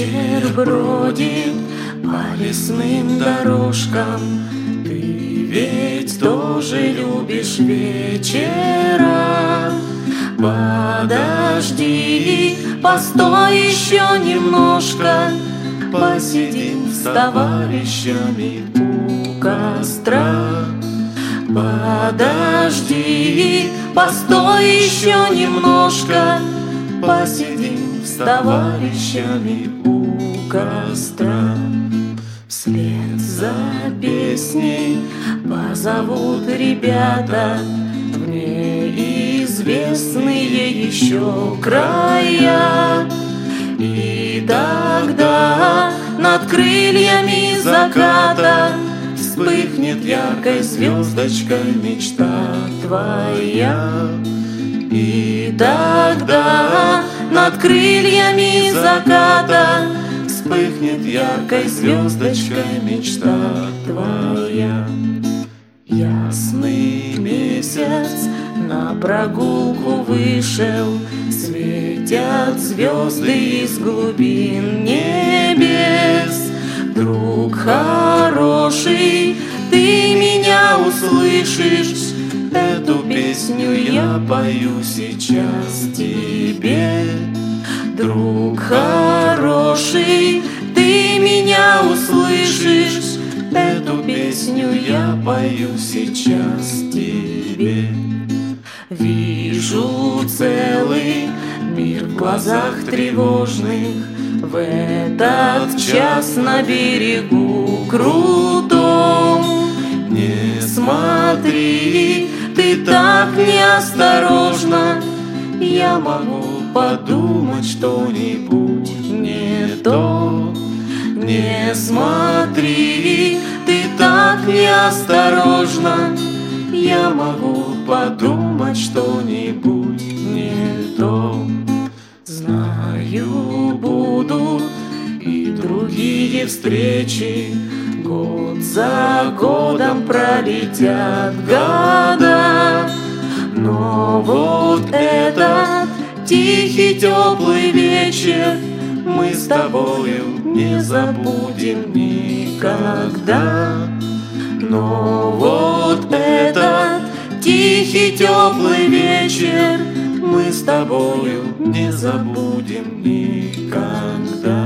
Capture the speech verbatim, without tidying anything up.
Вечер бродит по лесным дорожкам. Ты ведь тоже любишь вечера. Подожди, постой еще немножко, посидим с товарищами у костра. Подожди, постой еще немножко, посидим с товарищами у костра. Вслед за песней позовут ребята в неизвестные еще края. И тогда над крыльями заката вспыхнет яркой звездочкой мечта твоя. И тогда над крыльями заката вспыхнет яркой звездочкой мечта твоя. Ясный месяц на прогулку вышел, светят звезды из глубин небес. Друг хороший, ты меня услышишь? Эту песню я пою сейчас тебе. Друг хороший, ты меня услышишь? Эту песню я пою сейчас тебе. Вижу целый мир в глазах тревожных, в этот час на берегу крутом. Не смотри, ты так неосторожно, я могу подумать что-нибудь не то. Не смотри, ты так неосторожно, я могу подумать что-нибудь не то. Знаю, будут и другие встречи, год за годом пролетят года. Но вот этот тихий теплый вечер мы с тобою не забудем никогда. Но вот этот тихий теплый вечер мы с тобою не забудем никогда.